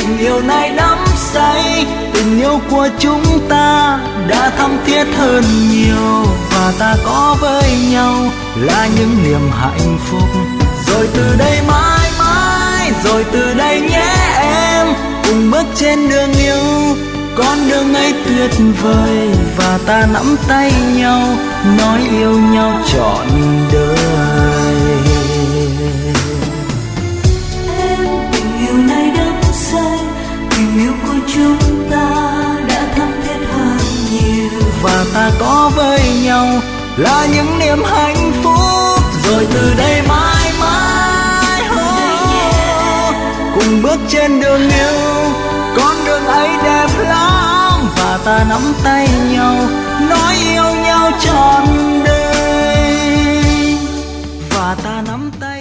tình yêu này đắm say. Tình yêu của chúng ta đã thắm thiết hơn nhiều, và ta có với nhau là những niềm hạnh phúc. Rồi từ đây mãi mãi, rồi từ đây nhé em, cùng bước trên đường yêu. Con đường ấy tuyệt vời, và ta nắm tay nhau, nói yêu nhau trọn đời. Tình yêu này đắm say, tình yêu của chúng ta đã thắm thiết hơn nhiều, và ta có với nhau là những niềm hạnh phúc. Rồi từ đây mãi mãi, cùng bước trên đường yêu. Con đường ấy đẹp lắm, và ta nắm tay nhau, nói yêu nhau trọn đời, và ta nắm tay